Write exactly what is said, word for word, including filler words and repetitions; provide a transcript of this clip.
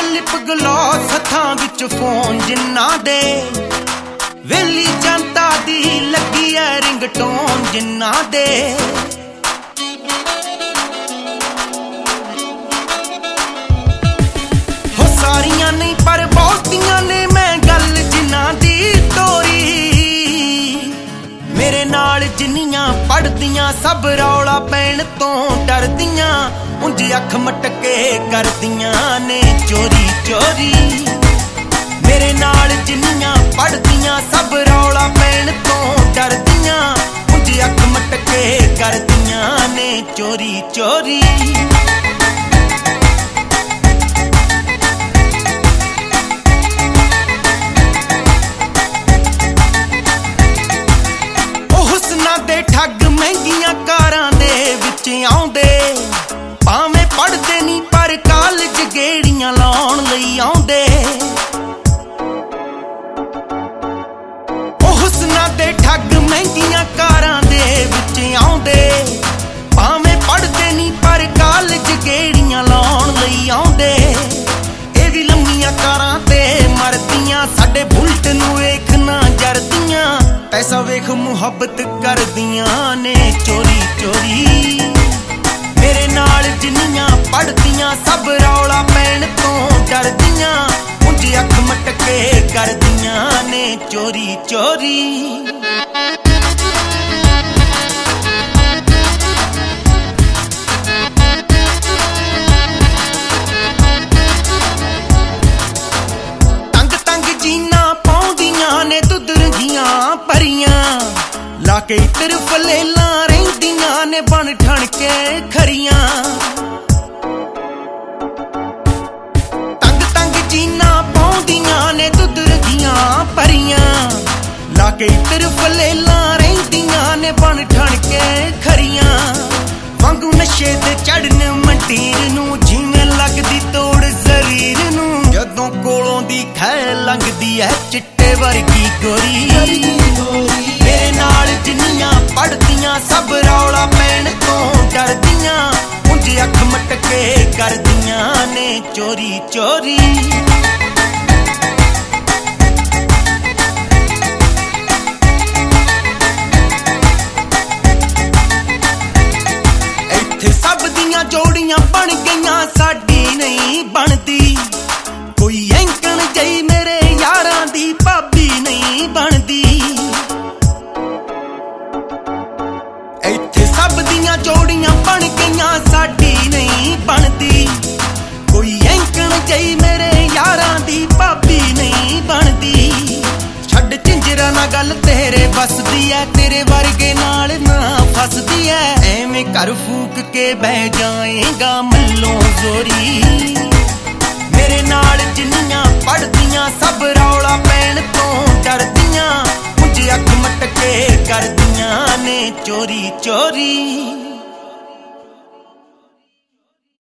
lip गलॉस हत्थां विच phone जिन्ना दे वेली जनता दी लगी है रिंगटोन जिन्ना दे हो सारियां नहीं पर बहुतियां ने मैं गल जिन्ना दी तोरी मेरे नाल जिन्नियां पढ़दियां सब रौला पैण तो डरदियां उंज अख मटके करदियां ने चोरी चोरी मेरे नाल जिन्नियां पढ़दियां सब रौला पैण तो डरदियां उंज अख मटके करदियां ने चोरी चोरी ठग महंगियां कारां दे विच आउंदे भावें पढ़दे नहीं पर कालज गेड़ियां लाउण लई आउंदे ओ हुस्ना दे ठग महंगियां कारां दे विच आउंदे भावें पढ़दे नहीं पर कालज गेड़ियां लाउण लई आउंदे ए वी लम्मियां कारां ते मरदियां साडे बुलट नूं वेख ना जरदियां पैसा वेख मुहब्बत कर दियां ने चोरी चोरी मेरे नाल जिन्नियां पढ़दियां सब रौला पैण तो डरदियां उंज अख मटके कर दियां ने चोरी चोरी परियां लाके इतर फलेला रहिंदियां ने बन ठण के खरियां तंग तंग जीना पाउंदियां ने दुधरदियां परियां लाके इतर फलेला रहिंदियां ने बन ठण के खरियां वांगू नशे दे चढ़न मंडीर नूं जिवें लगदी तोड़ शरीर नूं जदों कोलों दी खै लंघदी है चिट्टे वर्गी गोरी मेरे नाल जिन्नियां पढ़दियां सब रौला पैण तो डरदियां उंज अख मटके करदियां ने चोरी चोरी इत्थे सब दियां जोड़ियां बन गईयां साडी नहीं बनदी कोई एंकण जई मेरे यारां दी भाभी नहीं बनदी इत्थे सब दियां जोड़ियां बन गईयां साडी नहीं बनदी कोई एंकण जई मेरे यारां दी भाभी नहीं बनदी छड्ड झिंजरा ना गल तेरे बसदी है तेरे वर्गे नाल ना फसदी है एवें घर फूक के बह जाएगा मल्लों जोरी मेरे नाल जिन्नियां पढ़दियां सब रौला पैण तो